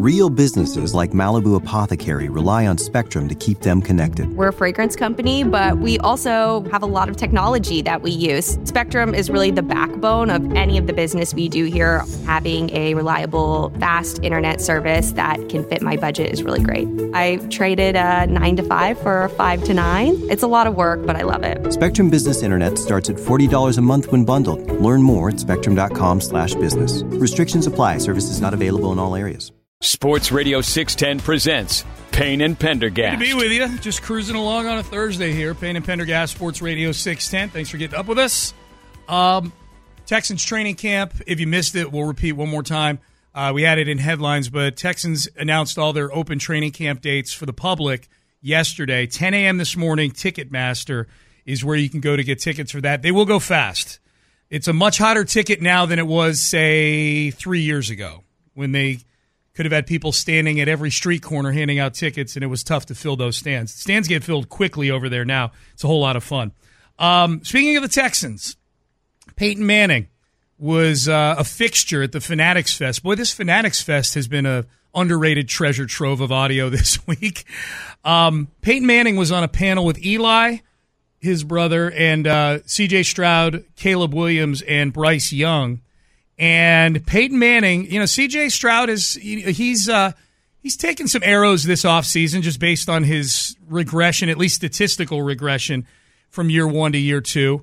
Real businesses like Malibu Apothecary rely on Spectrum to keep them connected. We're a fragrance company, but we also have a lot of technology that we use. Spectrum is really the backbone of any of the business we do here. Having a reliable, fast internet service that can fit my budget is really great. I traded a 9 to 5 for a 5 to 9. It's a lot of work, but I love it. Spectrum Business Internet starts at $40 a month when bundled. Learn more at spectrum.com/business. Restrictions apply. Services not available in all areas. Sports Radio 610 presents Payne and Pendergast. Good to be with you. Just cruising along on a Thursday here. Payne and Pendergast, Sports Radio 610. Thanks for getting up with us. Texans training camp. If you missed it, we'll repeat one more time. We had it in headlines, but Texans announced all their open training camp dates for the public yesterday. 10 a.m. this morning, Ticketmaster is where you can go to get tickets for that. They will go fast. It's a much hotter ticket now than it was, say, 3 years ago when they could have had people standing at every street corner handing out tickets, and it was tough to fill those stands. Stands get filled quickly over there now. It's a whole lot of fun. Speaking of the Texans, Peyton Manning was a fixture at the Fanatics Fest. Boy, this Fanatics Fest has been a underrated treasure trove of audio this week. Peyton Manning was on a panel with Eli, his brother, and C.J. Stroud, Caleb Williams, and Bryce Young. And Peyton Manning, C.J. Stroud he's taken some arrows this offseason just based on his regression, at least statistical regression from year 1 to year 2.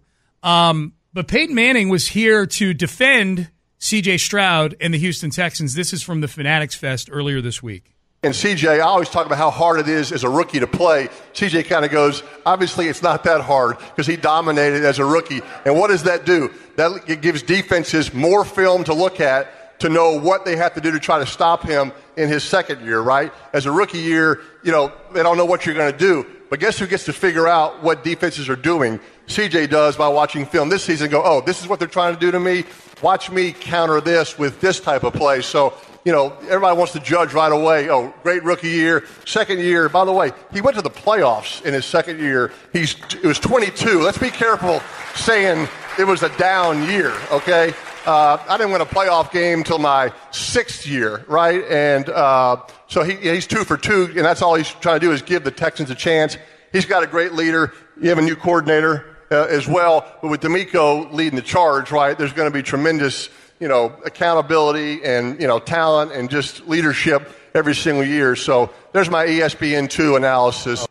But Peyton Manning was here to defend C.J. Stroud and the Houston Texans. This is from the Fanatics Fest earlier this week. And CJ, I always talk about how hard it is as a rookie to play. CJ kind of goes, obviously it's not that hard because he dominated as a rookie. And what does that do? It gives defenses more film to look at to know what they have to do to try to stop him in his second year, right? As a rookie year, they don't know what you're going to do. But guess who gets to figure out what defenses are doing? CJ does by watching film this season. Go, oh, this is what they're trying to do to me. Watch me counter this with this type of play. So, everybody wants to judge right away. Oh, great rookie year. Second year, by the way, he went to the playoffs in his second year. It was 22. Let's be careful saying it was a down year, okay? I didn't win a playoff game until my 6th year, right? And so he's 2 for 2, and that's all he's trying to do is give the Texans a chance. He's got a great leader. You have a new coordinator as well. But with D'Amico leading the charge, right, there's going to be tremendous accountability and, talent and just leadership every single year. So there's my ESPN2 analysis.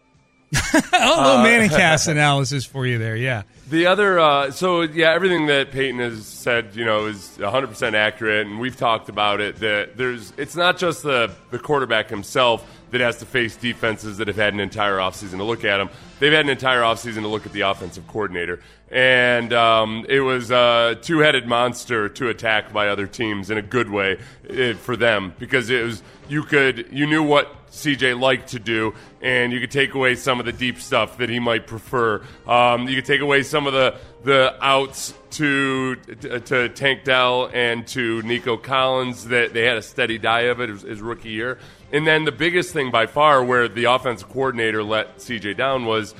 Manning cast analysis for you there, yeah. The other, everything that Peyton has said, is 100% accurate, and we've talked about it, that it's not just the quarterback himself that has to face defenses that have had an entire offseason to look at him. They've had an entire offseason to look at the offensive coordinator. And it was a two-headed monster to attack by other teams in a good way for them, because it was you knew what CJ liked to do, and you could take away some of the deep stuff that he might prefer. You could take away some of the outs to Tank Dell and to Nico Collins that they had a steady diet of it his rookie year. And then the biggest thing by far where the offensive coordinator let CJ down was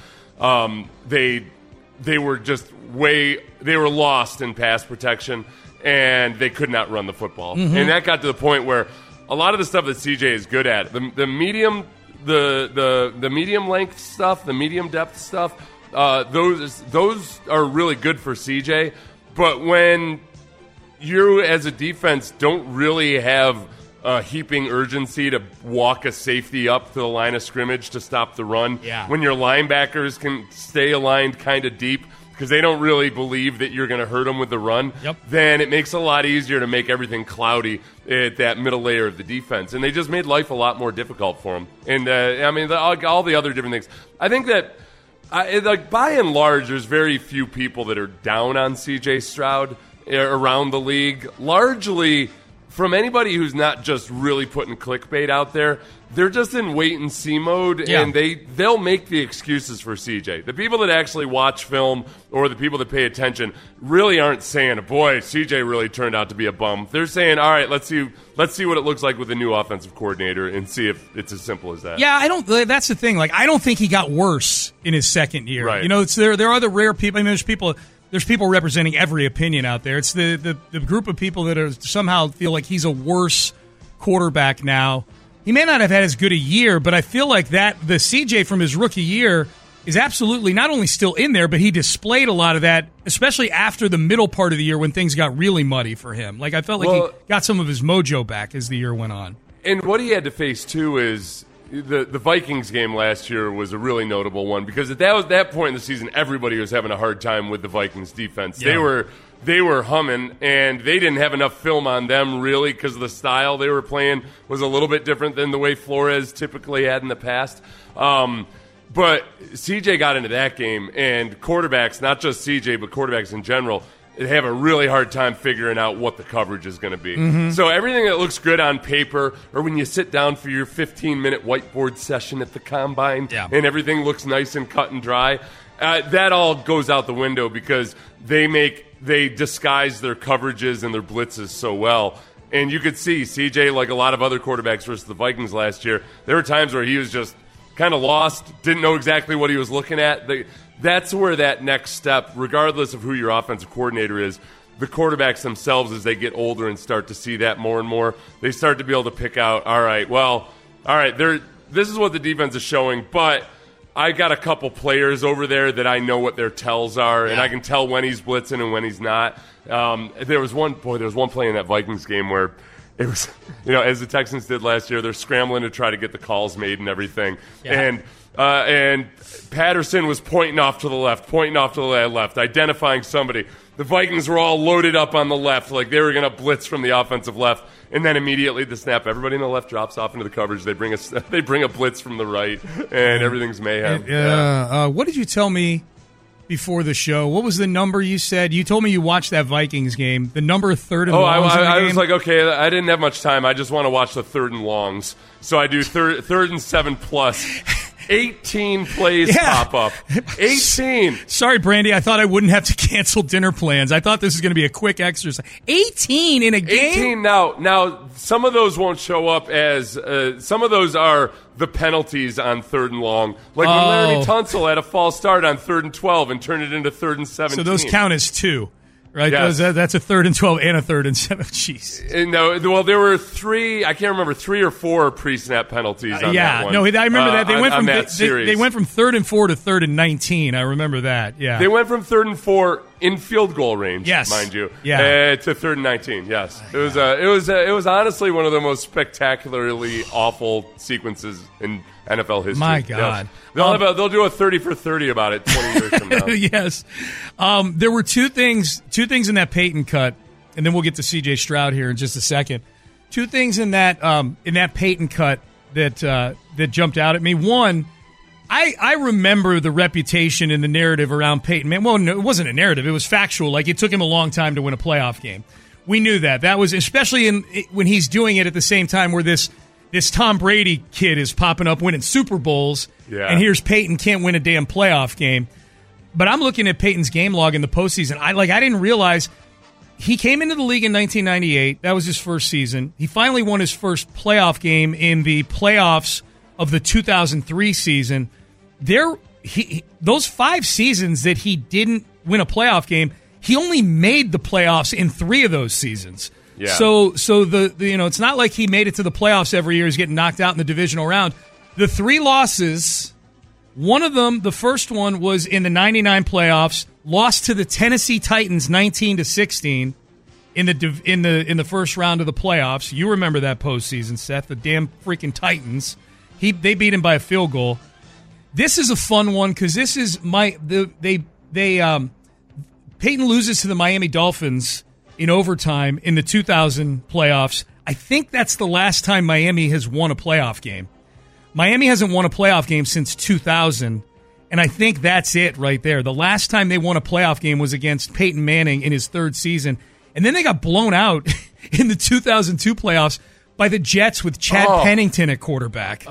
they were lost in pass protection, and they could not run the football. Mm-hmm. And that got to the point where a lot of the stuff that CJ is good at, the medium length stuff, the medium depth stuff, those are really good for CJ. But when you as a defense don't really have a heaping urgency to walk a safety up to the line of scrimmage to stop the run, when your linebackers can stay aligned kind of deep because they don't really believe that you're going to hurt them with the run, then it makes it a lot easier to make everything cloudy at that middle layer of the defense. And they just made life a lot more difficult for them. And, all the other different things. I think that, by and large, there's very few people that are down on C.J. Stroud around the league. Largely, from anybody who's not just really putting clickbait out there, they're just in wait-and-see mode, and they'll make the excuses for CJ. The people that actually watch film or the people that pay attention really aren't saying, boy, CJ really turned out to be a bum. They're saying, all right, let's see what it looks like with the new offensive coordinator and see if it's as simple as that. Yeah, that's the thing. I don't think he got worse in his second year. Right. There are the rare people. There's people representing every opinion out there. It's the group of people that are somehow feel like he's a worse quarterback now he may not have had as good a year, but I feel like the CJ from his rookie year is absolutely not only still in there, but he displayed a lot of that, especially after the middle part of the year when things got really muddy for him. Like, I felt like he got some of his mojo back as the year went on. And what he had to face, too, is the Vikings game last year was a really notable one because at that point in the season, everybody was having a hard time with the Vikings defense. Yeah. They were humming, and they didn't have enough film on them, really, because the style they were playing was a little bit different than the way Flores typically had in the past. But CJ got into that game, and quarterbacks, not just CJ, but quarterbacks in general, have a really hard time figuring out what the coverage is going to be. Mm-hmm. So everything that looks good on paper, or when you sit down for your 15-minute whiteboard session at the Combine, and everything looks nice and cut and dry, that all goes out the window because they disguise their coverages and their blitzes so well. And you could see CJ, like a lot of other quarterbacks versus the Vikings last year, there were times where he was just kind of lost, didn't know exactly what he was looking at. That's where that next step, regardless of who your offensive coordinator is, the quarterbacks themselves, as they get older and start to see that more and more, they start to be able to pick out, this is what the defense is showing, but I got a couple players over there that I know what their tells are, and I can tell when he's blitzing and when he's not. There was one play in that Vikings game where it was, as the Texans did last year, they're scrambling to try to get the calls made and everything. Yeah. And Patterson was pointing off to the left, identifying somebody. The Vikings were all loaded up on the left, like they were going to blitz from the offensive left. And then immediately the snap, everybody in the left drops off into the coverage. They bring a blitz from the right, and everything's mayhem. What did you tell me before the show? What was the number you said? You told me you watched that Vikings game. The number third and longs in the game? I was like, okay, I didn't have much time. I just want to watch the third and longs. So I do third and 7+. 18 plays pop up. 18. Sorry, Brandy. I thought I wouldn't have to cancel dinner plans. I thought this was going to be a quick exercise. 18 in a game? 18 now. Some of those won't show up as some of those are the penalties on third and long. Like when Laremy Tunsil had a false start on 3rd and 12 and turned it into 3rd and 17. So those count as two. Right, yes. That's a 3rd and 12 and a 3rd and 7. Jeez. No, well, there were 3. I can't remember 3 or 4 pre-snap penalties on that one. No, I remember that they went from they went from 3rd and 4 to 3rd and 19. I remember that. Yeah, they went from 3rd and 4 in field goal range. Yes, mind you. Yeah, to 3rd and 19. Yes, it was honestly one of the most spectacularly awful sequences in NFL history. My God. Yes. They'll do a 30 for 30 about it 20 years from now. Yes. There were two things in that Peyton cut, and then we'll get to C.J. Stroud here in just a second. Two things in that Peyton cut that jumped out at me. One, I remember the reputation and the narrative around Peyton. Man, well, no, it wasn't a narrative. It was factual. Like, it took him a long time to win a playoff game. We knew that. That was especially when he's doing it at the same time where this Tom Brady kid is popping up winning Super Bowls, and here's Peyton can't win a damn playoff game. But I'm looking at Peyton's game log in the postseason. I didn't realize he came into the league in 1998. That was his first season. He finally won his first playoff game in the playoffs of the 2003 season. Those 5 seasons that he didn't win a playoff game, he only made the playoffs in 3 of those seasons. Yeah. So the it's not like he made it to the playoffs every year. He's getting knocked out in the divisional round. The 3 losses, one of them, the first one was in the 99 playoffs, lost to the Tennessee Titans 19-16 in the first round of the playoffs. You remember that postseason, Seth? The damn freaking Titans. They beat him by a field goal. This is a fun one because this is Peyton loses to the Miami Dolphins in overtime in the 2000 playoffs. I think that's the last time Miami has won a playoff game. Miami hasn't won a playoff game since 2000, and I think that's it right there. The last time they won a playoff game was against Peyton Manning in his 3rd season, and then they got blown out in the 2002 playoffs by the Jets with Chad Pennington at quarterback.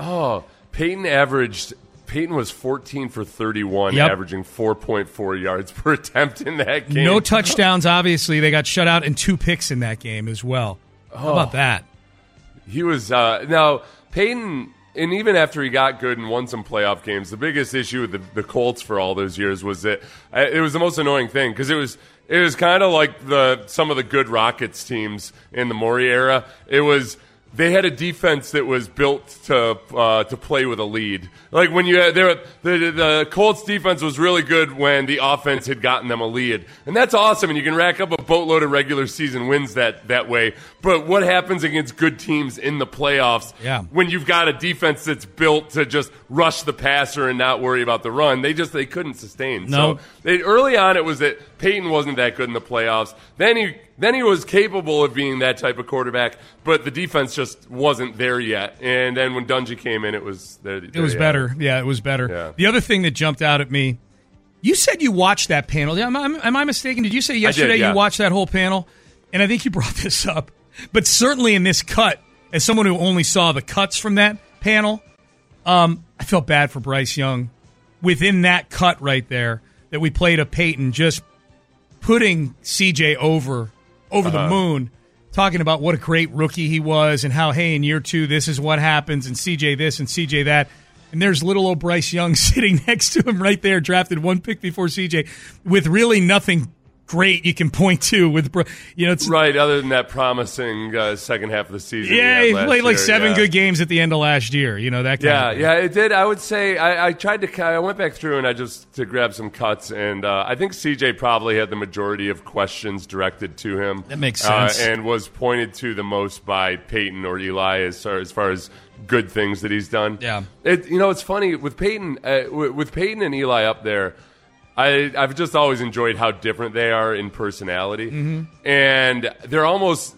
Peyton was 14 for 31, averaging 4.4 yards per attempt in that game. No touchdowns, obviously. They got shut out and 2 picks in that game as well. How about that? He was now Peyton, and even after he got good and won some playoff games, the biggest issue with the Colts for all those years was that it was the most annoying thing because it was kind of like some of the good Rockets teams in the Morey era. It was they had a defense that was built to play with a lead. Like when the Colts defense was really good when the offense had gotten them a lead, and that's awesome. And you can rack up a boatload of regular season wins that way. But what happens against good teams in the playoffs when you've got a defense that's built to just rush the passer and not worry about the run? They couldn't sustain. No. So early on, it was that Peyton wasn't that good in the playoffs. Then he was capable of being that type of quarterback, but the defense just wasn't there yet. And then when Dungy came in, it was there. It was better. Yeah, it was better. Yeah. The other thing that jumped out at me, you said you watched that panel. Am I mistaken? Did you say yesterday you watched that whole panel? And I think you brought this up. But certainly in this cut, as someone who only saw the cuts from that panel, I felt bad for Bryce Young within that cut right there that we played of Peyton just putting CJ over the moon, talking about what a great rookie he was and how, hey, in year 2, this is what happens, and CJ this and CJ that. And there's little old Bryce Young sitting next to him right there, drafted 1 pick before CJ, with really nothing great you can point to. It's right, other than that promising second half of the season. Yeah, he played like 7 good games at the end of last year. That kind of thing. Yeah, it did. I would say I went back through and to grab some cuts, and I think CJ probably had the majority of questions directed to him. That makes sense. And was pointed to the most by Peyton or Eli as far as good things that he's done. Yeah. It's funny with Peyton and Eli up there. I've just always enjoyed how different they are in personality. Mm-hmm. And they're almost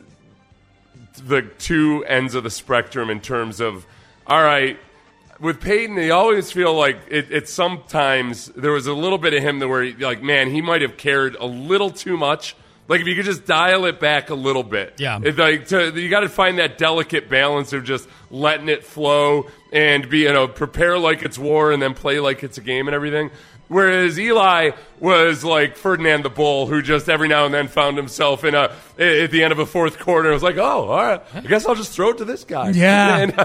the two ends of the spectrum in terms of, all right, with Peyton, you always feel like it's sometimes there was a little bit of him where, he might have cared a little too much. Like, if you could just dial it back a little bit. Yeah. You got to find that delicate balance of just letting it flow and prepare like it's war and then play like it's a game and everything. Whereas Eli was like Ferdinand the Bull, who just every now and then found himself at the end of a fourth quarter. It was like, oh, all right, I guess I'll just throw it to this guy. Yeah. And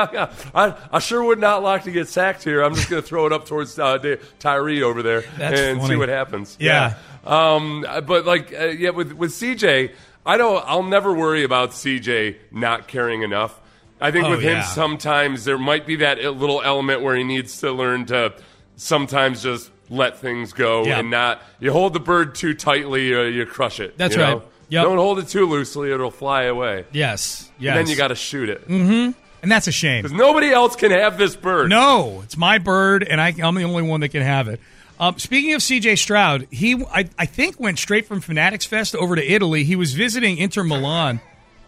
I sure would not like to get sacked here. I'm just going to throw it up towards Tyree over there and see what happens. Yeah. But with CJ, I'll never worry about CJ not caring enough. I think with him, sometimes there might be that little element where he needs to learn to sometimes just let things go and not. You hold the bird too tightly, you crush it. That's right. Yep. Don't hold it too loosely; it'll fly away. Yes. And then you got to shoot it. Mm-hmm. And that's a shame because nobody else can have this bird. No, it's my bird, and I'm the only one that can have it. Speaking of C.J. Stroud, I think went straight from Fanatics Fest over to Italy. He was visiting Inter Milan.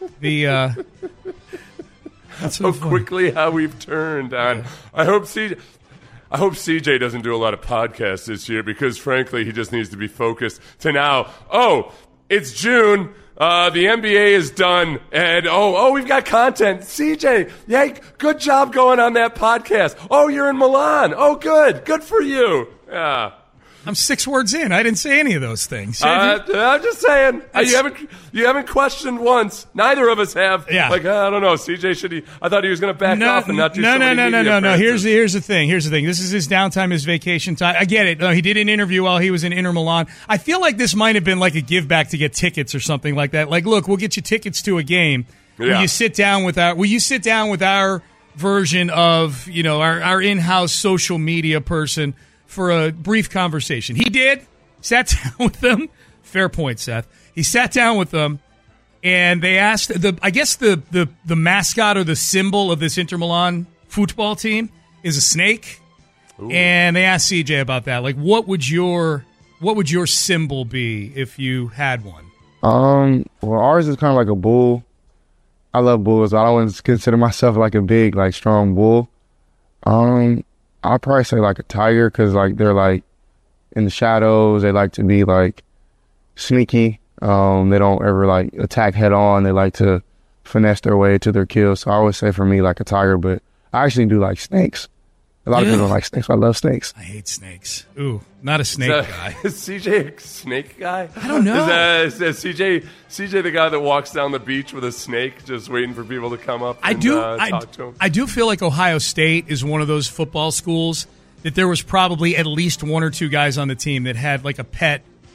That's so quickly how we've turned on. I hope CJ doesn't do a lot of podcasts this year because, frankly, he just needs to be focused to now. Oh, it's June. The NBA is done. And, we've got content. CJ, yay, good job going on that podcast. Oh, you're in Milan. Oh, good. Good for you. Yeah. I'm 6 words in. I didn't say any of those things. I'm just saying. You haven't questioned once. Neither of us have. Yeah. I don't know. CJ I thought he was going to back off and not do so many media No. appearances. Here's the thing. This is his downtime, his vacation time. I get it. No, he did an interview while he was in Inter Milan. I feel like this might have been like a give back to get tickets or something like that. Like, look, we'll get you tickets to a game. Yeah. Will you sit down with our version of, our in-house social media person for a brief conversation? He did. Sat down with them. Fair point, Seth. He sat down with them, and they asked the mascot or the symbol of this Inter Milan football team is a snake. Ooh. And they asked CJ about that. Like, what would your symbol be if you had one? Well, ours is kind of like a bull. I love bulls. I don't consider myself like a big, strong bull. I'll probably say like a tiger because they're in the shadows. They like to be sneaky. They don't ever attack head on. They like to finesse their way to their kill. So I always say for me a tiger, but I actually do like snakes. A lot of people don't like snakes, but I love snakes. I hate snakes. Ooh, not a snake guy. Is CJ a snake guy? I don't know. Is CJ the guy that walks down the beach with a snake just waiting for people to come up and talk to him? I do feel like Ohio State is one of those football schools that there was probably at least 1 or 2 guys on the team that had a pet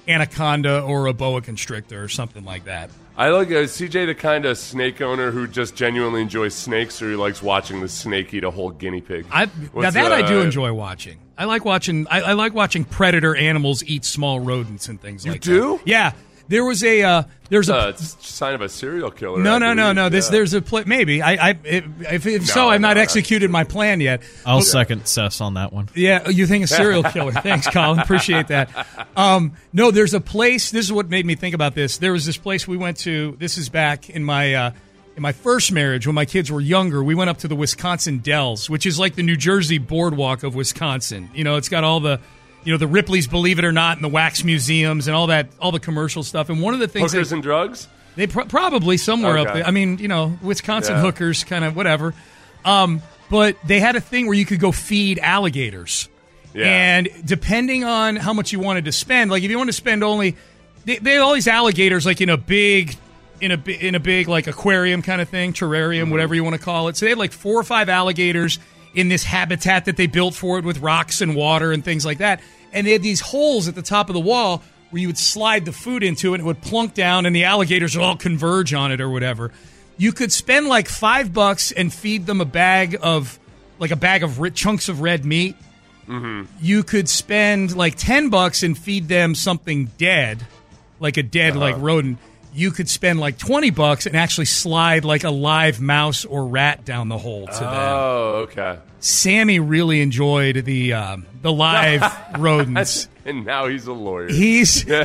anaconda or a boa constrictor or something like that. I like CJ, the kind of snake owner who just genuinely enjoys snakes, or he likes watching the snake eat a whole guinea pig. I do enjoy watching. I like watching. I like watching predator animals eat small rodents and things like that. You do? Yeah. There was a it's a sign of a serial killer. No. There's a maybe. If so, I've not executed my plan yet. I'll second Seth's on that one. Yeah, you think a serial killer? Thanks, Colin. Appreciate that. No, there's a place. This is what made me think about this. There was this place we went to. This is back in my first marriage when my kids were younger. We went up to the Wisconsin Dells, which is like the New Jersey boardwalk of Wisconsin. You know, it's got all the the Ripley's Believe It or Not and the wax museums and all the commercial stuff. And one of the things hookers and drugs. They probably somewhere up there. I mean, Wisconsin hookers, kind of whatever. But they had a thing where you could go feed alligators. Yeah. And depending on how much you wanted to spend, like if you wanted to spend only, they had all these alligators like in a big like aquarium kind of thing, terrarium, whatever you want to call it. So they had like 4 or 5 alligators in this habitat that they built for it with rocks and water and things like that. And they had these holes at the top of the wall where you would slide the food into it and it would plunk down and the alligators would all converge on it or whatever. You could spend like $5 and feed them a bag of chunks of red meat. Mm-hmm. You could spend like $10 and feed them something dead, like a dead like rodent. You could spend like $20 and actually slide like a live mouse or rat down the hole to them. Oh, okay. Sammy really enjoyed the live rodents. And now he's a lawyer. You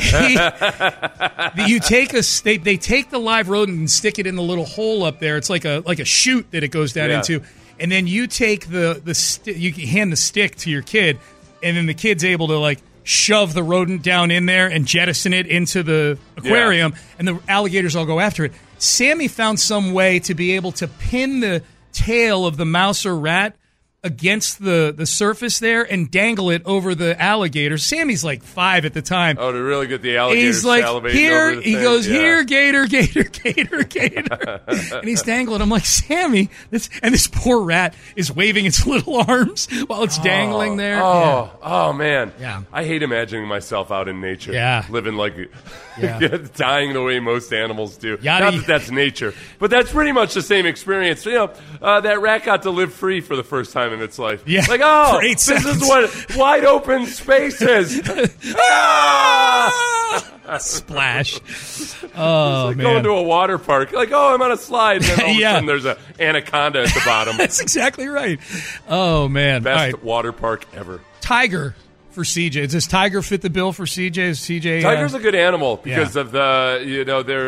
take they take the live rodent and stick it in the little hole up there. It's like a chute that it goes down into, and then you take you hand the stick to your kid, and then the kid's able to like shove the rodent down in there and jettison it into the aquarium, and the alligators all go after it. Sammy found some way to be able to pin the tail of the mouse or rat against the surface there and dangle it over the alligator. Sammy's like 5 at the time. Oh, to really get the alligators he's like, salivating here, over the he thing. goes, here, gator, gator, gator, gator. And he's dangling. I'm like, Sammy, this poor rat is waving its little arms while it's dangling there. Oh, man. Yeah. I hate imagining myself out in nature. Yeah. Living like, dying the way most animals do. Yada. Not that that's nature, but that's pretty much the same experience. That rat got to live free for the first time in its life. Yeah. Like, this seconds. is what wide open space is. Splash. Oh, like man. going to a water park. Like, I'm on a slide. And then all of a sudden there's an anaconda at the bottom. That's exactly right. Oh, man. Best water park ever. Tiger for CJ. Does Tiger fit the bill for CJ? Is CJ? Tiger's a good animal because of the,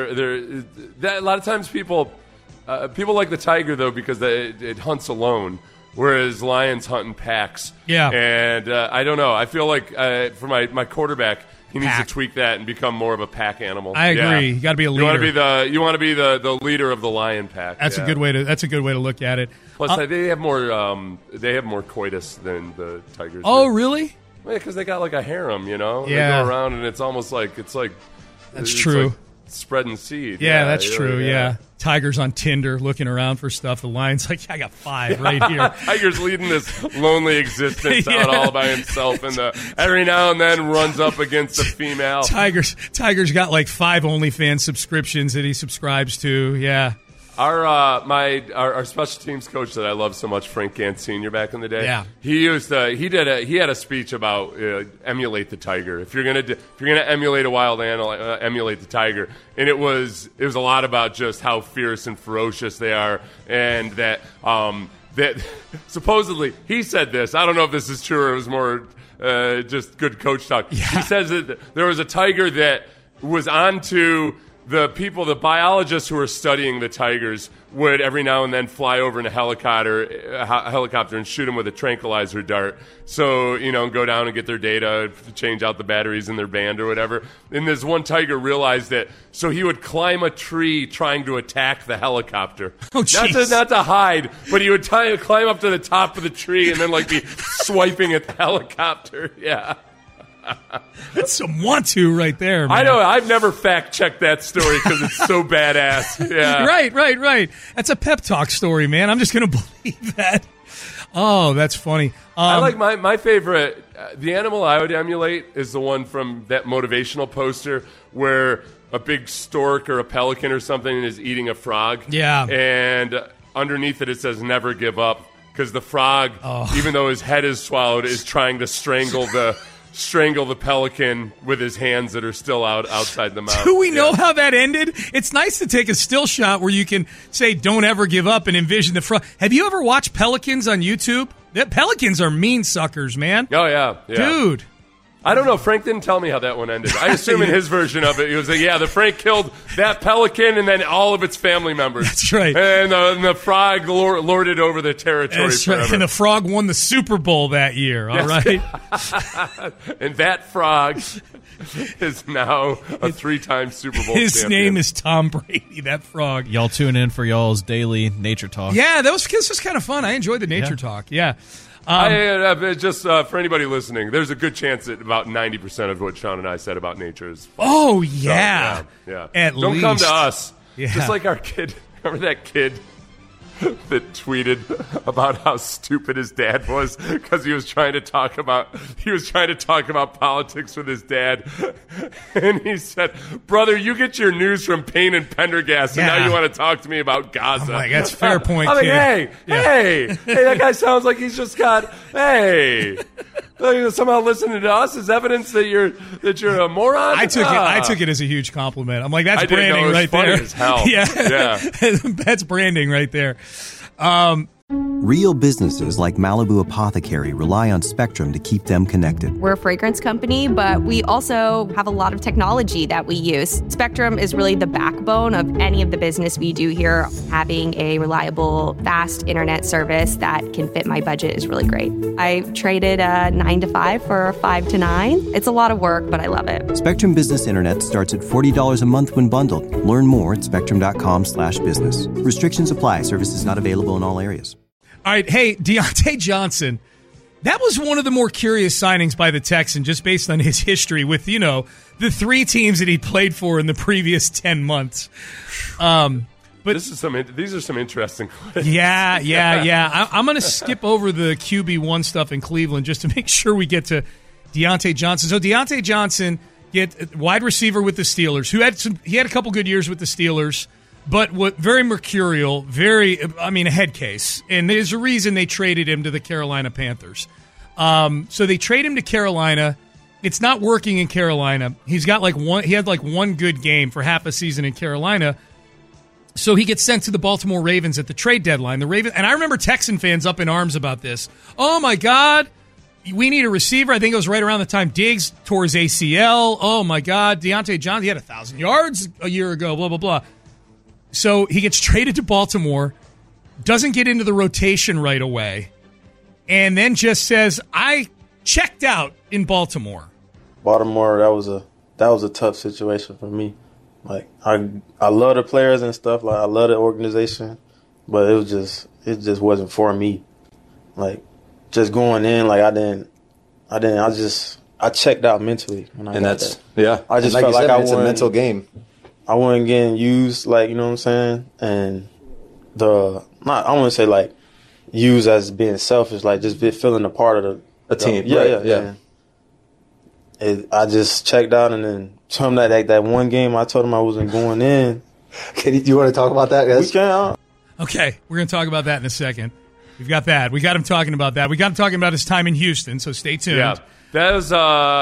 a lot of times people like the tiger though because it hunts alone, whereas lions hunt in packs. Yeah. And I don't know. I feel like for my quarterback, he needs to tweak that and become more of a pack animal. I agree. You got to be a leader. You want to be the leader of the lion pack. That's a good way to look at it. Plus, they have more coitus than the tigers. Oh, do. Really? Yeah, because they got like a harem, Yeah. They go around and it's almost like That's true. Like spreading seed. Yeah, that's true. Yeah. Tiger's on Tinder looking around for stuff. The lion's like, I got 5 right here. Tiger's leading this lonely existence out all by himself, and every now and then runs up against a female. Tiger's got like 5 OnlyFans subscriptions that he subscribes to. Yeah. Our special teams coach that I love so much, Frank Gant Sr. back in the day. Yeah. He had a speech about emulate the tiger. If you're gonna emulate a wild animal, emulate the tiger. And it was a lot about just how fierce and ferocious they are, and that supposedly he said this. I don't know if this is true or it was more just good coach talk. Yeah. He says that there was a tiger that was onto the biologists who were studying the tigers would every now and then fly over in a helicopter and shoot them with a tranquilizer dart. So, go down and get their data, change out the batteries in their band or whatever. And this one tiger realized it, so he would climb a tree trying to attack the helicopter. Oh, jeez. Not to hide, but he would climb up to the top of the tree and then be swiping at the helicopter. Yeah. That's some want-to right there, man. I know. I've never fact-checked that story because it's so badass. Yeah. Right. That's a pep talk story, man. I'm just going to believe that. Oh, that's funny. I like my favorite. The animal I would emulate is the one from that motivational poster where a big stork or a pelican or something is eating a frog. Yeah. And underneath it says "Never give up," because the frog, even though his head is swallowed, is trying to strangle the pelican with his hands that are still outside the mouth. Do we know how that ended? It's nice to take a still shot where you can say, "Don't ever give up," and envision the frog. Have you ever watched pelicans on YouTube? Pelicans are mean suckers, man. Oh, yeah. Dude. I don't know. Frank didn't tell me how that one ended. I assume in his version of it, he was like, the Frank killed that pelican and then all of its family members. That's right. And the frog lorded over the territory forever. Right. And the frog won the Super Bowl that year, all right? And that frog is now a 3-time Super Bowl champion. His name is Tom Brady, that frog. Y'all tune in for y'all's daily nature talk. Yeah, this was kind of fun. I enjoyed the nature talk. Yeah. Just for anybody listening, there's a good chance that about 90% of what Sean and I said about nature is false. Oh, yeah. So, yeah. At Don't least. come to us. Yeah. Just like our kid. Remember that kid that tweeted about how stupid his dad was because he was trying to talk about politics with his dad, and he said, "Brother, you get your news from Payne and Pendergast, and now you want to talk to me about Gaza." I'm like, that's a fair point, I'm like, kid. hey, that guy sounds like he's just got somehow listening to us is evidence that you're a moron. I took it as a huge compliment. I'm like, that's I didn't branding know it was right funny there. as hell. Yeah. That's branding right there. Real businesses like Malibu Apothecary rely on Spectrum to keep them connected. We're a fragrance company, but we also have a lot of technology that we use. Spectrum is really the backbone of any of the business we do here. Having a reliable, fast internet service that can fit my budget is really great. I traded a 9 to 5 for a 5 to 9. It's a lot of work, but I love it. Spectrum Business Internet starts at $40 a month when bundled. Learn more at spectrum.com/business. Restrictions apply. Services not available in all areas. All right, hey, Diontae Johnson. That was one of the more curious signings by the Texans, just based on his history with, the 3 teams that he played for in the previous 10 months. But these are some interesting questions. Yeah. I'm going to skip over the QB1 stuff in Cleveland just to make sure we get to Diontae Johnson. So Diontae Johnson, wide receiver with the Steelers, he had a couple good years with the Steelers. But very mercurial, a head case. And there's a reason they traded him to the Carolina Panthers. So they trade him to Carolina. It's not working in Carolina. He had one good game for half a season in Carolina. So he gets sent to the Baltimore Ravens at the trade deadline. And I remember Texan fans up in arms about this. Oh my God, we need a receiver. I think it was right around the time Diggs tore his ACL. Oh my God, Diontae Johnson, he had 1,000 yards a year ago, blah, blah, blah. So he gets traded to Baltimore, doesn't get into the rotation right away, and then just says, "I checked out in Baltimore." Baltimore, that was a tough situation for me. Like I love the players and stuff. Like I love the organization, but it just wasn't for me. Like just going in, like I checked out mentally when I got there. I just felt like it's a mental game. I wasn't getting used, like, you know what I'm saying? And I want to say, like, used as being selfish, like, just feeling a part of the team. Yeah. I just checked out, and then told him that one game I told him I wasn't going in. Do you want to talk about that, guys? We can. Okay, we're going to talk about that in a second. We've got that. We got him talking about that. We got him talking about his time in Houston, so stay tuned. Yeah, that was,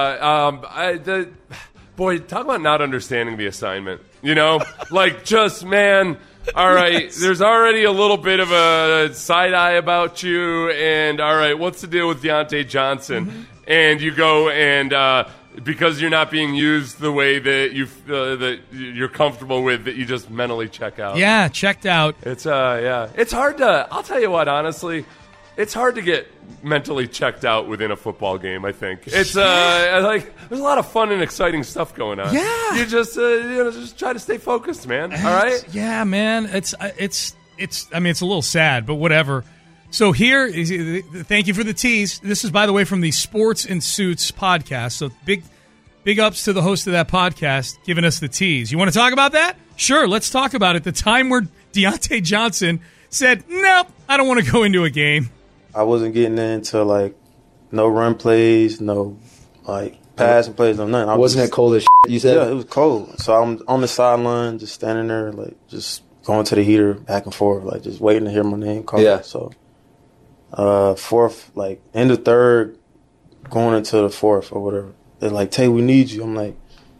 boy, talk about not understanding the assignment. Like just, man, all right, there's already a little bit of a side eye about you, and all right, what's the deal with Diontae Johnson? Mm-hmm. And you go and because you're not being used the way that that you're comfortable with, that you just mentally check out. Yeah, checked out. It's it's hard to. I'll tell you what, honestly, it's hard to get mentally checked out within a football game. I think it's like there's a lot of fun and exciting stuff going on. Yeah, you just just try to stay focused, man. All right. Yeah, man. It's a little sad, but whatever. So here is, thank you for the tease. This is, by the way, from the Sports and Suits podcast. So big ups to the host of that podcast giving us the tease. You want to talk about that? Sure, let's talk about it. The time where Diontae Johnson said, "Nope, I don't want to go into a game." I wasn't getting into like no run plays, no like passing plays, no nothing. Wasn't it cold as shit, you said? Yeah, it was cold. So I'm on the sideline, just standing there, like just going to the heater back and forth, like just waiting to hear my name called. Yeah. So fourth, like end of third, going into the fourth or whatever. They're like, Tay, we need you. I'm like,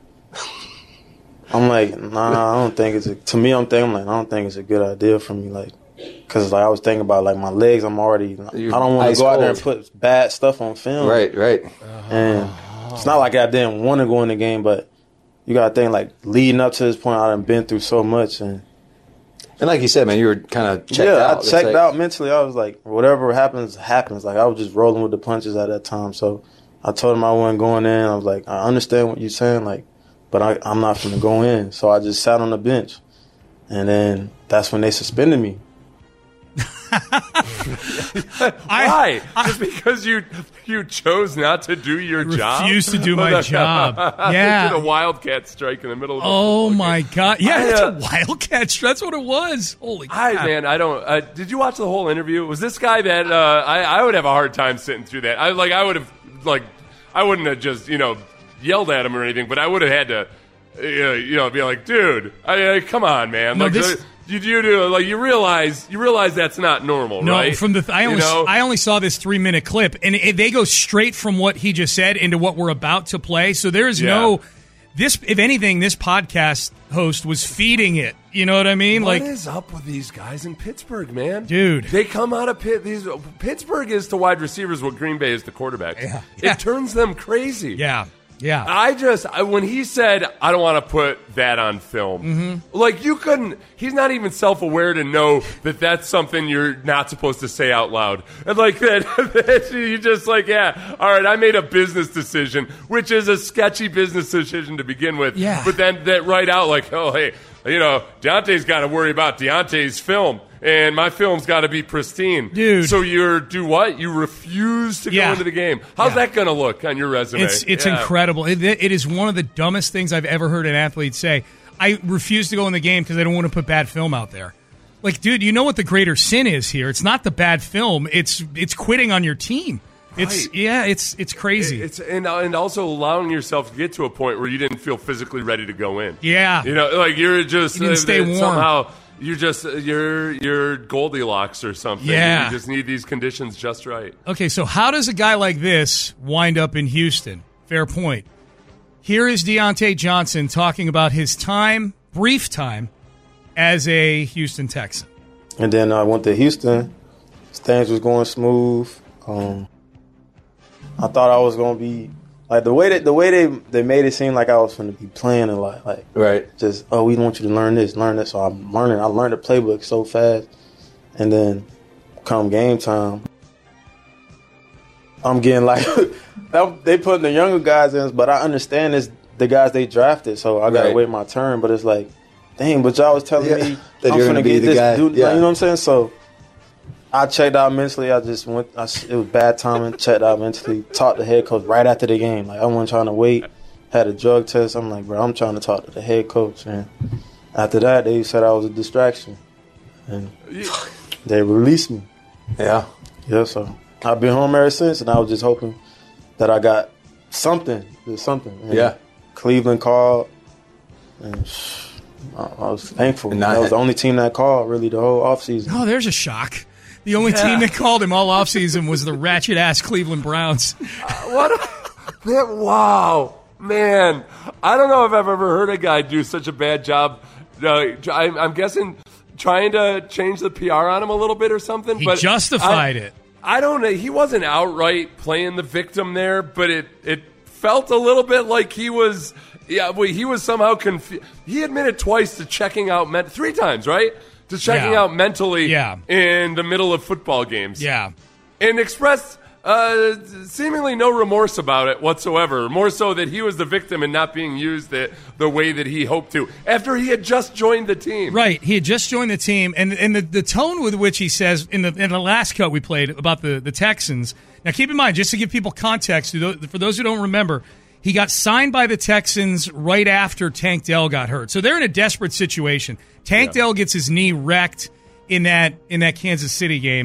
nah, I don't think it's I don't think it's a good idea for me, like, cause like I was thinking about like my legs. I don't want to go out there and put bad stuff on film. Right. And it's not like I didn't want to go in the game, but you gotta think like leading up to this point, I've been through so much, and like you said, man, you were kind of checked out. I checked out mentally. I was like, whatever happens, happens. Like I was just rolling with the punches at that time. So I told him I wasn't going in. I was like, I understand what you're saying, like, but I'm not going to go in. So I just sat on the bench. And then that's when they suspended me. Why? Just because you chose not to do your job? Refused to do my job. Yeah. Did a wildcat strike in the middle of the Oh, my game. God. Yeah, it's a wildcat strike. That's what it was. Holy crap. Man, I don't... did you watch the whole interview? Was this guy that... I would have a hard time sitting through that. I would have... Like, I wouldn't have just, yelled at him or anything, but I would have had to, be like, dude, come on, man. No, like, you realize that's not normal, no, right? From I only saw this 3-minute clip, and they go straight from what he just said into what we're about to play. So there is if anything, this podcast host was feeding it. You know what I mean? What is up with these guys in Pittsburgh, man? Dude. They come out of Pittsburgh is to wide receivers what Green Bay is to quarterbacks. Yeah. It turns them crazy. Yeah. When he said, I don't want to put that on film, like you couldn't, he's not even self-aware to know that that's something you're not supposed to say out loud. And like that you just like, yeah, all right, I made a business decision, which is a sketchy business decision to begin with. Yeah. But then that right out like, oh, hey, Deontay's got to worry about Deontay's film. And my film's got to be pristine. Dude. So do what? You refuse to go into the game. How's that going to look on your resume? It's incredible. It is one of the dumbest things I've ever heard an athlete say. I refuse to go in the game because I don't want to put bad film out there. Like, dude, you know what the greater sin is here? It's not the bad film. It's quitting on your team. It's crazy. And also allowing yourself to get to a point where you didn't feel physically ready to go in. Yeah. Like you're just you didn't stay warm. Somehow you're Goldilocks or something. Yeah. You just need these conditions just right. Okay, so how does a guy like this wind up in Houston? Fair point. Here is Deontay Johnson talking about his brief time, as a Houston Texan. And then I went to Houston. Things was going smooth. I thought I was gonna be like the way they made it seem like I was gonna be playing a lot. Like right, just we want you to learn this. So I'm learning. I learned the playbook so fast, and then come game time, I'm getting like they putting the younger guys in, but I understand it's the guys they drafted, so I gotta wait my turn. But it's like, dang, but y'all was telling me I'm gonna get this guy. Dude. Yeah. Like, you know what I'm saying? So I checked out mentally. I just went. It was bad timing. Checked out mentally. Talked to the head coach right after the game. Like I wasn't trying to wait. Had a drug test. I'm like, bro, I'm trying to talk to the head coach. And after that, they said I was a distraction, and they released me. Yeah. So I've been home ever since, and I was just hoping that I got something. There's something. And Cleveland called, and I was thankful. That was the only team that called really the whole offseason. Oh, there's a shock. The only team that called him all offseason was the ratchet-ass Cleveland Browns. Wow, man. I don't know if I've ever heard a guy do such a bad job. I'm guessing trying to change the PR on him a little bit or something. He but justified it. I don't know. He wasn't outright playing the victim there, but it felt a little bit like he was... Yeah, he was somehow confused. He admitted twice to checking out 3 times, right? To checking out mentally in the middle of football games. Yeah. And expressed seemingly no remorse about it whatsoever. More so that he was the victim and not being used the way that he hoped to. After he had just joined the team. Right. He had just joined the team. And the tone with which he says, in the last cut we played about the Texans. Now keep in mind, just to give people context, for those who don't remember, he got signed by the Texans right after Tank Dell got hurt. So they're in a desperate situation. Tank Dell gets his knee wrecked in that Kansas City game.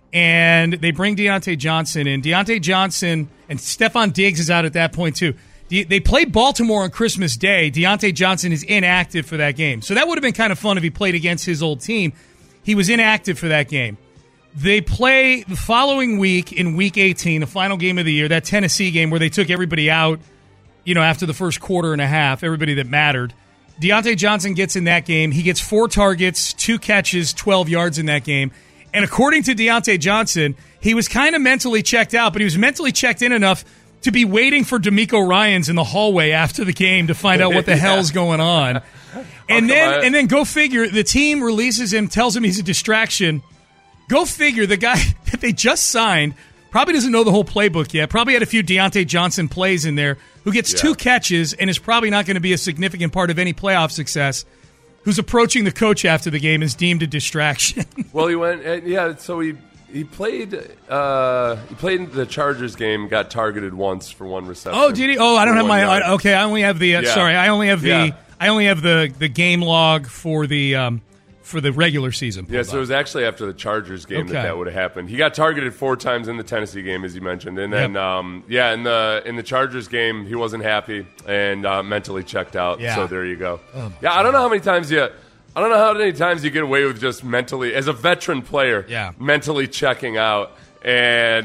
and they bring Deontay Johnson in. Deontay Johnson and Stephon Diggs is out at that point too. They played Baltimore on Christmas Day. Deontay Johnson is inactive for that game. So that would have been kind of fun if he played against his old team. He was inactive for that game. They play the following week in Week 18, the final game of the year, that Tennessee game where they took everybody out, after the first quarter and a half, everybody that mattered. Deontay Johnson gets in that game. He gets 4 targets, 2 catches, 12 yards in that game. And according to Deontay Johnson, he was kind of mentally checked out, but he was mentally checked in enough to be waiting for DeMeco Ryans in the hallway after the game to find out what the hell's going on. And then go figure, the team releases him, tells him he's a distraction. Go figure, the guy that they just signed probably doesn't know the whole playbook yet, probably had a few Deontay Johnson plays in there, who gets 2 catches and is probably not going to be a significant part of any playoff success, who's approaching the coach after the game is deemed a distraction. Well, he went, so he played the Chargers game, got targeted once for 1 reception. Oh, did he? Oh, I don't have my, okay, I only have the, sorry, I only have the game log for the regular season. Yeah, so it was actually after the Chargers game that would have happened. He got targeted 4 times in the Tennessee game, as you mentioned, and then in the Chargers game, he wasn't happy and mentally checked out. Yeah. So there you go. Oh, I don't know how many times you get away with just mentally, as a veteran player, mentally checking out. And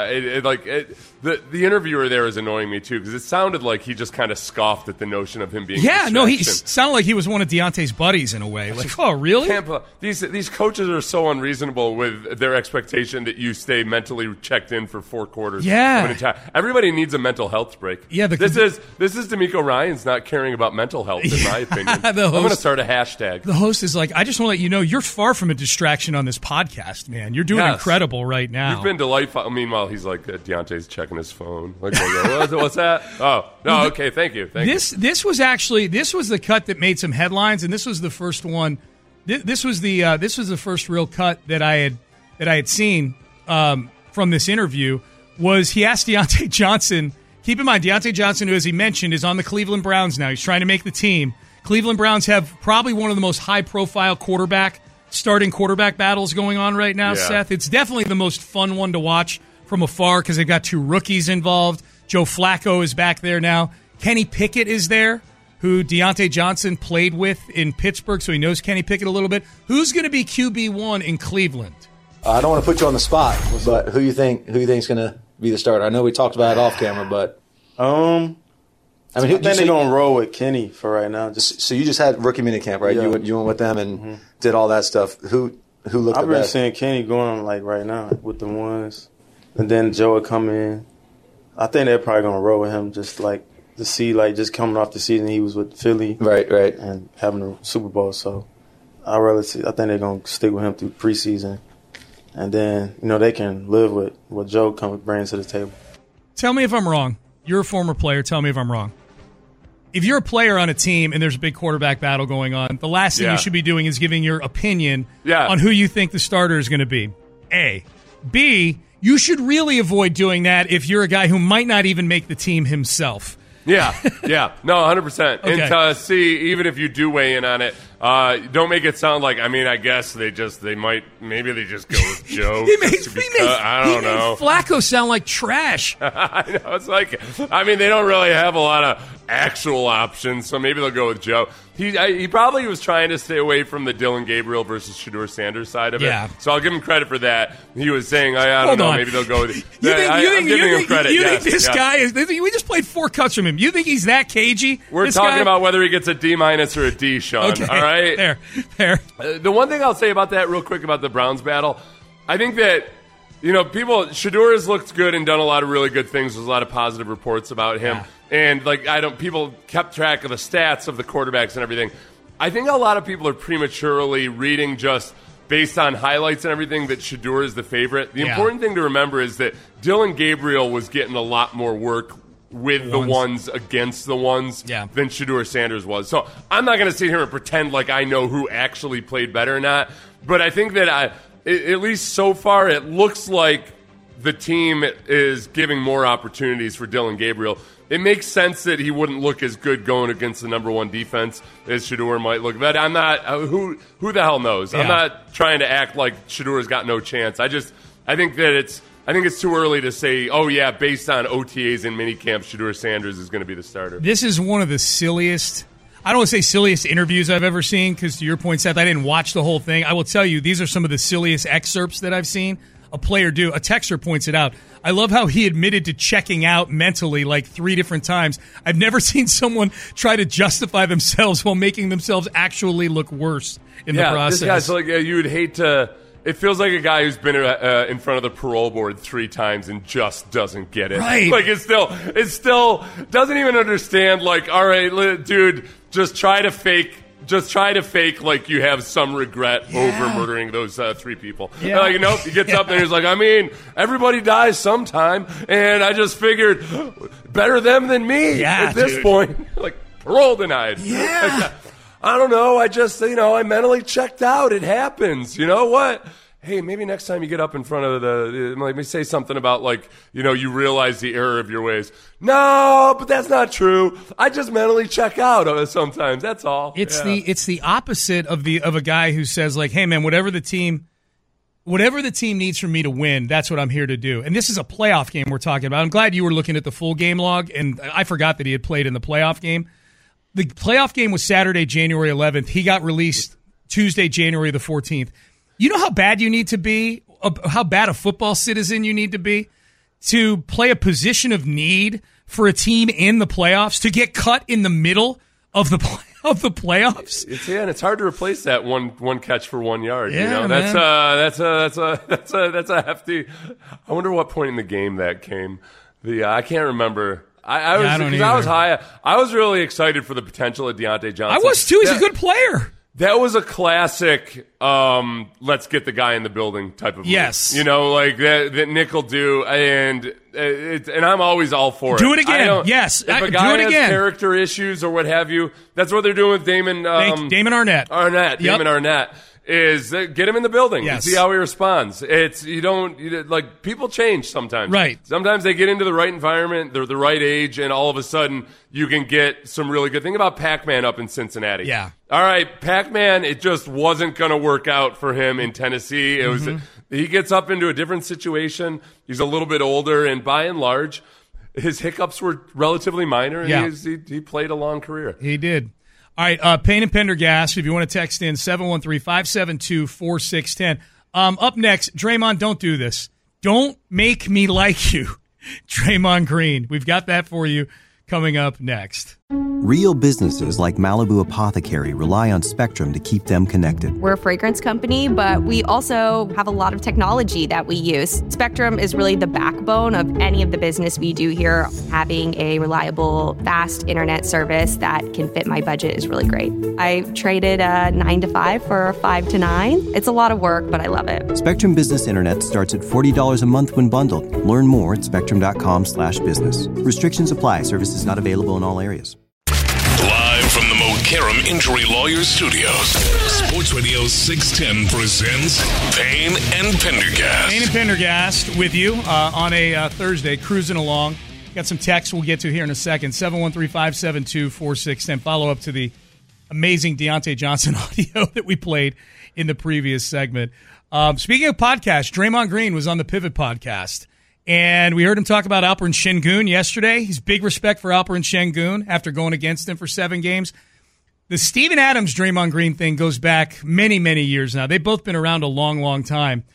the interviewer there is annoying me too, because it sounded like he just kind of scoffed at the notion of him being. Yeah, no, he sounded like he was one of Deontay's buddies in a way. Like, oh, really? These coaches are so unreasonable with their expectation that you stay mentally checked in for 4 quarters. Yeah, everybody needs a mental health break. Yeah, this is DeMeco Ryans not caring about mental health, in my opinion. I'm going to start a hashtag. The host is like, I just want to let you know, you're far from a distraction on this podcast, man. You're doing incredible right now. You've been delightful. Meanwhile, he's like, Deontay's checking his phone. Like, what's that? Oh, no, okay, thank you. This was the cut that made some headlines, and this was the first one. This was the first real cut that I had seen from this interview. Was he asked Deontay Johnson? Keep in mind, Deontay Johnson, who, as he mentioned, is on the Cleveland Browns now. He's trying to make the team. Cleveland Browns have probably one of the most high-profile starting quarterback battles going on right now, Seth. It's definitely the most fun one to watch from afar because they've got 2 rookies involved. Joe Flacco is back there now. Kenny Pickett is there, who Deontay Johnson played with in Pittsburgh, so he knows Kenny Pickett a little bit. Who's going to be QB1 in Cleveland? I don't want to put you on the spot, but who you think is going to be the starter? I know we talked about it off camera, but I think they're going to roll with Kenny for right now. So you just had rookie minicamp, right? Yeah. You went with them and did all that stuff. Who looked the best? I've been seeing Kenny going like right now with the ones, and then Joe would come in. I think they're probably going to roll with him just like to see, like just coming off the season he was with Philly, right, and having the Super Bowl. So I think they're going to stick with him through preseason, and then they can live with what Joe brings to the table. Tell me if I'm wrong. You're a former player. Tell me if I'm wrong. If you're a player on a team and there's a big quarterback battle going on, the last thing you should be doing is giving your opinion on who you think the starter is going to be. A. B, you should really avoid doing that if you're a guy who might not even make the team himself. Yeah. No, 100%. Okay. And C, even if you do weigh in on it, don't make it sound like, I guess maybe they just go with Joe. I don't know. Flacco sound like trash. I know. It's like, they don't really have a lot of actual options, so maybe they'll go with Joe. He probably was trying to stay away from the Dylan Gabriel versus Shedeur Sanders side of it. So I'll give him credit for that. He was saying, I don't know, maybe they'll go with I'm giving him credit. You think this guy is... We just played 4 cuts from him. You think he's that cagey? We're talking about whether he gets a D- or a D, Sean. Okay. All right? Fair. The one thing I'll say about that real quick about the Browns battle, I think that, Shedeur has looked good and done a lot of really good things. There's a lot of positive reports about him. Yeah. And, people kept track of the stats of the quarterbacks and everything. I think a lot of people are prematurely reading just based on highlights and everything that Shedeur is the favorite. The important thing to remember is that Dylan Gabriel was getting a lot more work with the ones against the ones than Shedeur Sanders was. So I'm not going to sit here and pretend like I know who actually played better or not. But I think that at least so far it looks like the team is giving more opportunities for Dylan Gabriel. It makes sense that he wouldn't look as good going against the number 1 defense as Shedeur might look. But I'm not who the hell knows? I'm not trying to act like Shedeur's got no chance. I think it's too early to say, oh, yeah, based on OTAs and minicamp, Shedeur Sanders is going to be the starter. This is one of the silliest, I don't want to say silliest interviews I've ever seen, because to your point, Seth, I didn't watch the whole thing. I will tell you, these are some of the silliest excerpts that I've seen a player do. A texter points it out. I love how he admitted to checking out mentally like 3 different times. I've never seen someone try to justify themselves while making themselves actually look worse in the process. This guy's like, you would hate to. It feels like a guy who's been in front of the parole board 3 times and just doesn't get it. Right. Like it still doesn't even understand. Like, all right, dude, just try to fake like you have some regret over murdering those 3 people. Yeah. Like, nope, he gets up there and he's like, I mean, everybody dies sometime, and I just figured better them than me at this point. Like, parole denied. Yeah. Like, I don't know. I just, I mentally checked out. It happens. You know what? Hey, maybe next time you get up in front of let me say something about, like, you realize the error of your ways. No, but that's not true. I just mentally check out sometimes. That's all. It's the opposite of a guy who says, like, hey man, whatever the team needs from me to win, that's what I'm here to do. And this is a playoff game we're talking about. I'm glad you were looking at the full game log, and I forgot that he had played in the playoff game. The playoff game was Saturday, January 11th. He got released Tuesday, January the 14th. You know how bad you need to be, how bad a football citizen you need to be to play a position of need for a team in the playoffs, to get cut in the middle of the playoffs. It's hard to replace that one catch for 1 yard. Yeah, that's a hefty. I wonder what point in the game that came. I can't remember. I was high. I was really excited for the potential of Deontay Johnson. I was too. He's a good player. That was a classic, let's get the guy in the building type of yes. move. Like that Nick will do, and I'm always all for it. Do it again. Yes. If a guy has character issues or what have you, that's what they're doing with Damon Arnett. Yep. Damon Arnett. Is get him in the building and see how he responds. People change sometimes. Right. Sometimes they get into the right environment, they're the right age, and all of a sudden you can get some really good. Think about Pac-Man up in Cincinnati. Yeah. All right, Pac-Man, it just wasn't going to work out for him in Tennessee. It was he gets up into a different situation. He's a little bit older, and by and large, his hiccups were relatively minor, and he played a long career. He did. All right, Payne and Pendergast, if you want to text in, 713-572-4610. Up next, Draymond, don't do this. Don't make me like you, Draymond Green. We've got that for you coming up next. Real businesses like Malibu Apothecary rely on Spectrum to keep them connected. We're a fragrance company, but we also have a lot of technology that we use. Spectrum is really the backbone of any of the business we do here. Having a reliable, fast internet service that can fit my budget is really great. I traded a 9 to 5 for a 5 to 9. It's a lot of work, but I love it. Spectrum Business Internet starts at $40 a month when bundled. Learn more at spectrum.com/business. Restrictions apply. Services not available in all areas. Live from the Mokaram Injury Lawyers Studios, Sports Radio 610 presents Payne and Pendergast. Payne and Pendergast with you on a Thursday, cruising along. Got some texts we'll get to here in a second. 713-572-4610. Follow up to the amazing Deontay Johnson audio that we played in the previous segment. Speaking of podcasts, Draymond Green was on the Pivot podcast. And we heard him talk about Alperen Şengün yesterday. He's big respect for Alperen Şengün after going against him for 7 games. The Steven Adams Draymond Green thing goes back many, many years now. They've both been around a long, long time.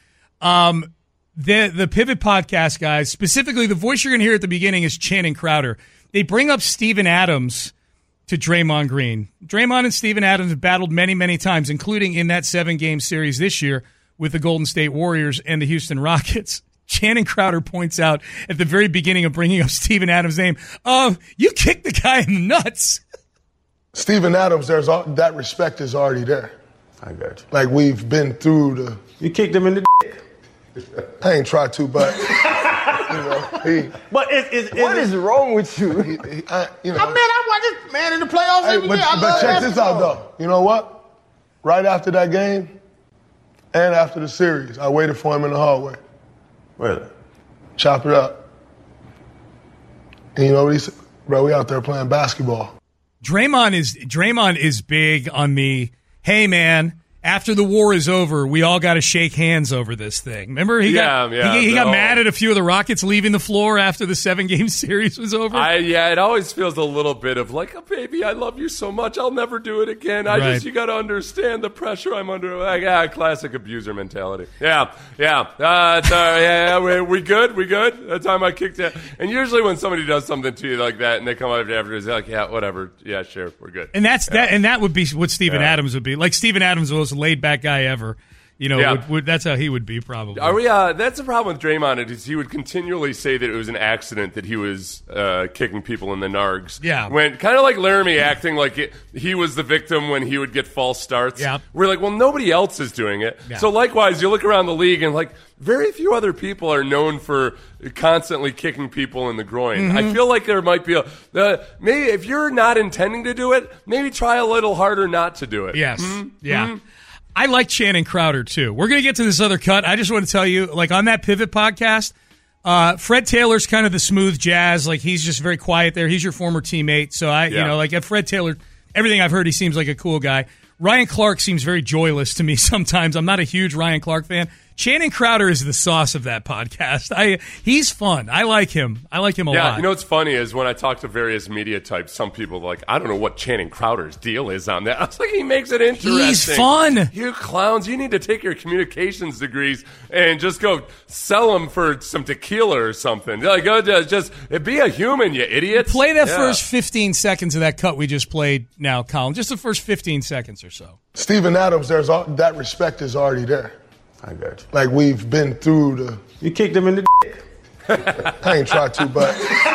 The Pivot podcast guys, specifically the voice you're going to hear at the beginning is Channing Crowder. They bring up Steven Adams to Draymond Green. Draymond and Steven Adams have battled many, many times, including in that 7-game series this year with the Golden State Warriors and the Houston Rockets. Channing Crowder points out at the very beginning of bringing up Steven Adams' name, you kicked the guy in the nuts. Steven Adams, that respect is already there. I got you. Like, we've been through You kicked him in the dick. I ain't tried to, but, But what is wrong with you? I watch this man in the playoffs every day. But check this out, though. You know what? Right after that game and after the series, I waited for him in the hallway. Really? Chop it up. And you know what he said? Bro, we out there playing basketball. Draymond is big on the, hey man, after the war is over, we all got to shake hands over this thing. Remember, he got mad at a few of the Rockets leaving the floor after the 7-game series was over. It always feels a little bit of like, oh, baby, I love you so much, I'll never do it again. You got to understand the pressure I'm under. Like, classic abuser mentality. We good? That time I kicked it. And usually when somebody does something to you like that, and they come up after, they're like, yeah, whatever, yeah, sure, we're good. And that would be what Steven Adams would be. Like Steven Adams was the laid back guy ever. That's how he would be probably. That's the problem with Draymond is he would continually say that it was an accident that he was kicking people in the nargs. Yeah. When kind of like Laramie acting like he was the victim when he would get false starts. Yeah. We're like, well, nobody else is doing it. Yeah. So likewise, you look around the league and like very few other people are known for constantly kicking people in the groin. Mm-hmm. I feel like there might be maybe if you're not intending to do it, maybe try a little harder not to do it. Yes. Mm-hmm. Yeah. Mm-hmm. I like Channing Crowder, too. We're going to get to this other cut. I just want to tell you, like, on that Pivot podcast, Fred Taylor's kind of the smooth jazz. Like, he's just very quiet there. He's your former teammate. So, at Fred Taylor, everything I've heard, he seems like a cool guy. Ryan Clark seems very joyless to me sometimes. I'm not a huge Ryan Clark fan. Channing Crowder is the sauce of that podcast. He's fun. I like him. I like him a lot. Yeah, you know what's funny is when I talk to various media types, some people are like, I don't know what Channing Crowder's deal is on that. I was like, he makes it interesting. He's fun. You clowns, you need to take your communications degrees and just go sell them for some tequila or something. Like, just be a human, you idiots. Play that first 15 seconds of that cut we just played now, Colin. Just the first 15 seconds or so. Steven Adams, that respect is already there. I got you. Like, we've been through the... You kicked him in the dick. I ain't tried to, but...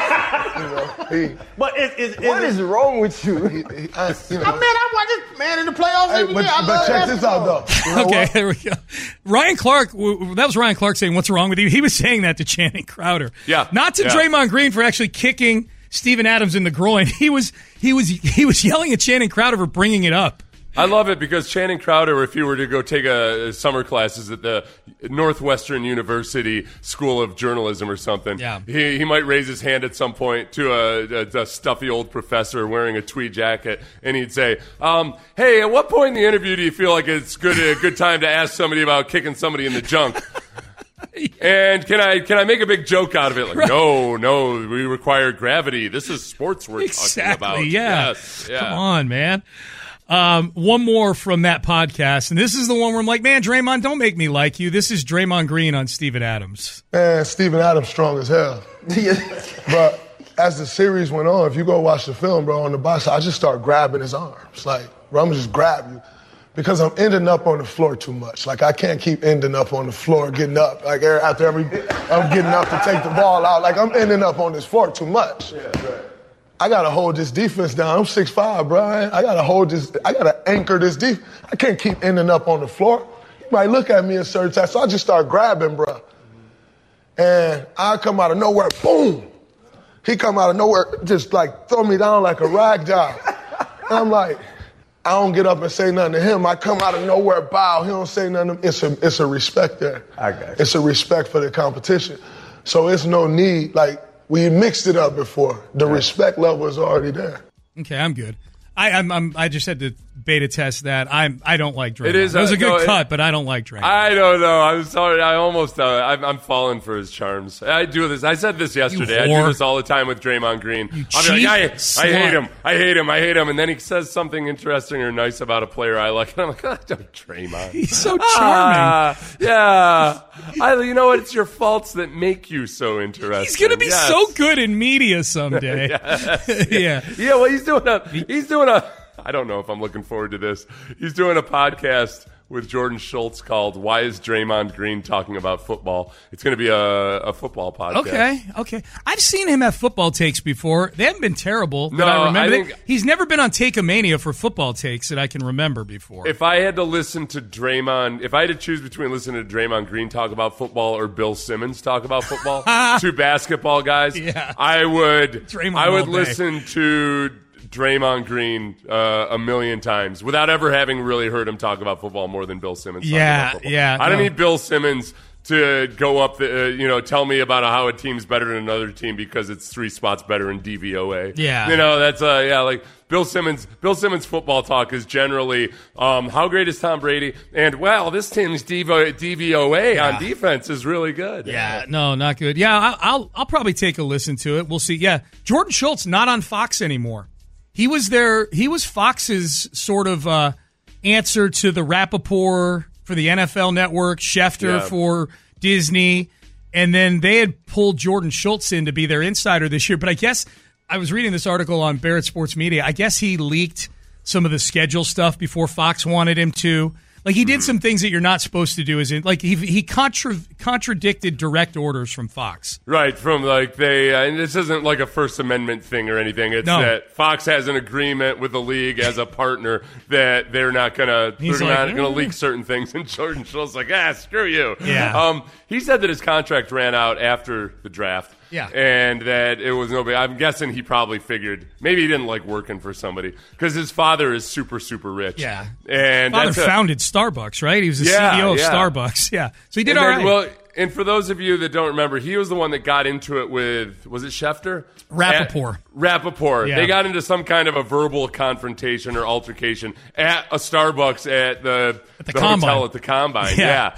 But what is wrong with you? I watched this man in the playoffs every year. But check this out, though. You know okay, here we go. Ryan Clark, that was Ryan Clark saying, what's wrong with you? He was saying that to Channing Crowder. Yeah. Not to Draymond Green for actually kicking Steven Adams in the groin. He was yelling at Channing Crowder for bringing it up. I love it because Channing Crowder, if you were to go take summer classes at the Northwestern University School of Journalism or something, he might raise his hand at some point to a stuffy old professor wearing a tweed jacket, and he'd say, hey, at what point in the interview do you feel like it's a good time to ask somebody about kicking somebody in the junk? And can I make a big joke out of it? Like, no, we require gravity. This is sports we're talking about. Yeah. Yes, yeah. Come on, man. One more from that podcast, and this is the one where I'm like, man, Draymond, don't make me like you. This is Draymond Green on Steven Adams. Man, Steven Adams strong as hell. But as the series went on, if you go watch the film, bro, on the box, I just start grabbing his arms. Like, bro, I'm just grabbing you. Because I'm ending up on the floor too much. Like, I can't keep ending up on the floor, getting up. Like, I'm getting up to take the ball out. Like, I'm ending up on this floor too much. Yeah, right. I got to hold this defense down. I'm 6'5", bro. I got to hold this. I got to anchor this defense. I can't keep ending up on the floor. You might look at me a certain time. So I just start grabbing, bro. And I come out of nowhere, boom. He come out of nowhere, just like throw me down like a rag doll. And I'm like, I don't get up and say nothing to him. I come out of nowhere, bow. He don't say nothing to me. It's a respect there. I got you. It's a respect for the competition. So it's no need, like, we mixed it up before. The respect level is already there. Okay, I'm good. I just had to beta test that. I don't like Draymond. It was a good cut, but I don't like Draymond. I don't know. I'm sorry. I'm falling for his charms. I do this. I said this yesterday. I do this all the time with Draymond Green. I'll be like, I hate him. And then he says something interesting or nice about a player I like. And I'm like, Draymond. He's so charming. Yeah. You know what? It's your faults that make you so interesting. He's going to be so good in media someday. Yeah. Yeah, well, he's doing a I don't know if I'm looking forward to this. He's doing a podcast with Jordan Schultz called Why is Draymond Green Talking About Football? It's going to be a football podcast. Okay. I've seen him have football takes before. They haven't been terrible. No, I remember. He's never been on Take-A-Mania for football takes that I can remember before. If I had to listen to if I had to choose between listening to Draymond Green talk about football or Bill Simmons talk about football, two basketball guys, I would listen to Draymond Green a million times without ever having really heard him talk about football more than Bill Simmons. Yeah. I don't need Bill Simmons to go up tell me about how a team's better than another team because it's 3 spots better in DVOA. Yeah. That's like Bill Simmons football talk is generally how great is Tom Brady, and this team's DVOA on defense is really good. Yeah, no, not good. Yeah, I'll probably take a listen to it. We'll see. Yeah, Jordan Schultz not on Fox anymore. He was Fox's sort of answer to the Rappaport for the NFL Network, Schefter for Disney, and then they had pulled Jordan Schultz in to be their insider this year. But I guess I was reading this article on Barrett Sports Media. I guess he leaked some of the schedule stuff before Fox wanted him to. Like, he did some things that you're not supposed to do. He contradicted direct orders from Fox. Right, from and this isn't like a First Amendment thing or anything. It's that Fox has an agreement with the league as a partner that they're not gonna leak certain things. And Jordan Schultz like, screw you. Yeah. He said that his contract ran out after the draft. Yeah. And that it was no big. I'm guessing he probably figured maybe he didn't like working for somebody because his father is super, super rich. Yeah. And father founded Starbucks, right? He was the CEO of Starbucks. Yeah. So he did all right. Well, and for those of you that don't remember, he was the one that got into it with, was it Schefter? Rappaport. Yeah. They got into some kind of a verbal confrontation or altercation at a Starbucks at the hotel at the Combine. Yeah.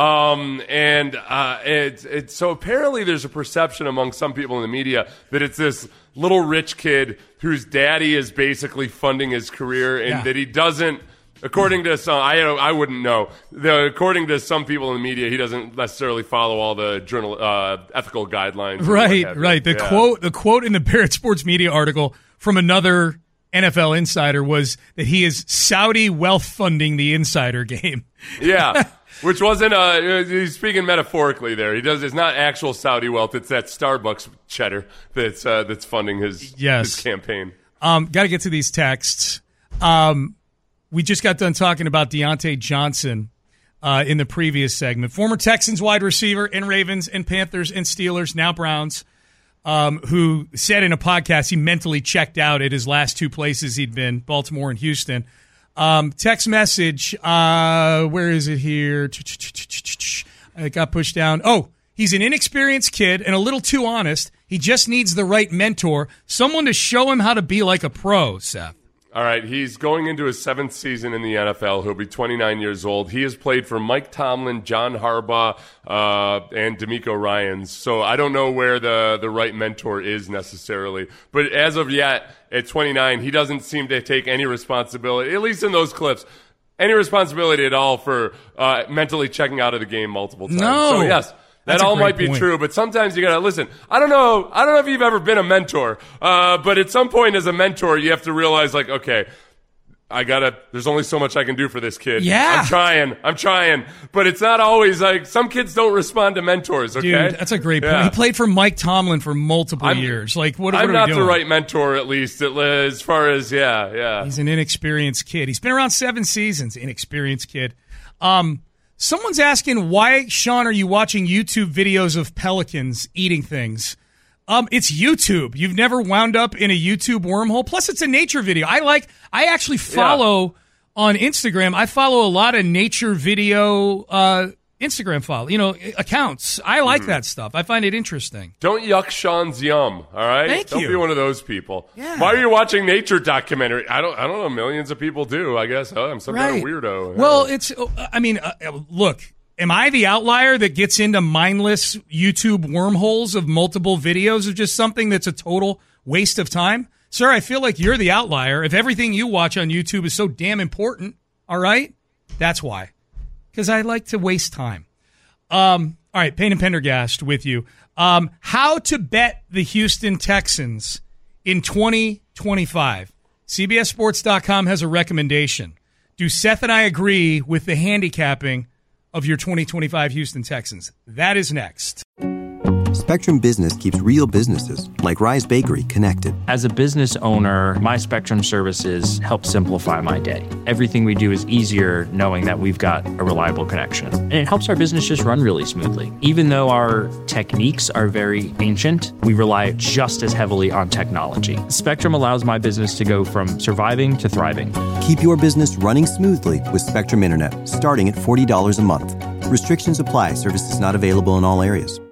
It's so apparently there's a perception among some people in the media that it's this little rich kid whose daddy is basically funding his career and that he doesn't. According to some, I wouldn't know. According to some people in the media, he doesn't necessarily follow all the ethical guidelines. Right. The quote in the Barrett Sports Media article from another NFL insider was that he is Saudi wealth funding the insider game. Yeah. Which wasn't he's speaking metaphorically there. It's not actual Saudi wealth. It's that Starbucks cheddar that's funding his campaign. Got to get to these texts. We just got done talking about Deontay Johnson in the previous segment. Former Texans wide receiver and Ravens and Panthers and Steelers, now Browns, who said in a podcast he mentally checked out at his last 2 places he'd been, Baltimore and Houston. Text message, where is it here? It got pushed down. Oh, he's an inexperienced kid and a little too honest. He just needs the right mentor, someone to show him how to be like a pro, Seth. All right, he's going into his 7th season in the NFL. He'll be 29 years old. He has played for Mike Tomlin, John Harbaugh, and DeMeco Ryans. So I don't know where the right mentor is necessarily. But as of yet, at 29, he doesn't seem to take any responsibility, at least in those clips, any responsibility at all for mentally checking out of the game multiple times. No. So, yes. That all might be true, but sometimes you gotta listen. I don't know if you've ever been a mentor, but at some point as a mentor, you have to realize, like, okay, there's only so much I can do for this kid. Yeah. I'm trying. But it's not always like, some kids don't respond to mentors, okay? Dude, that's a great point. He played for Mike Tomlin for multiple years. Like, what are we doing? I'm not the right mentor, at least, as far as, He's an inexperienced kid. He's been around 7 seasons. Inexperienced kid. Someone's asking, why, Sean, are you watching YouTube videos of pelicans eating things? It's YouTube. You've never wound up in a YouTube wormhole. Plus, it's a nature video. I actually follow on Instagram. I follow a lot of nature video Instagram accounts. I like that stuff. I find it interesting. Don't yuck Sean's yum, all right? Thank you. Don't be one of those people. Yeah. Why are you watching nature documentary? I don't know. Millions of people do, I guess. I'm some kind of weirdo. Well, look, am I the outlier that gets into mindless YouTube wormholes of multiple videos of just something that's a total waste of time? Sir, I feel like you're the outlier. If everything you watch on YouTube is so damn important, all right? That's why. Because I like to waste time. All right, Payne and Pendergast with you. How to bet the Houston Texans in 2025. CBSSports.com has a recommendation. Do Seth and I agree with the handicapping of your 2025 Houston Texans? That is next. Spectrum Business keeps real businesses, like Rise Bakery, connected. As a business owner, my Spectrum services help simplify my day. Everything we do is easier knowing that we've got a reliable connection. And it helps our business just run really smoothly. Even though our techniques are very ancient, we rely just as heavily on technology. Spectrum allows my business to go from surviving to thriving. Keep your business running smoothly with Spectrum Internet, starting at $40 a month. Restrictions apply. Services not available in all areas.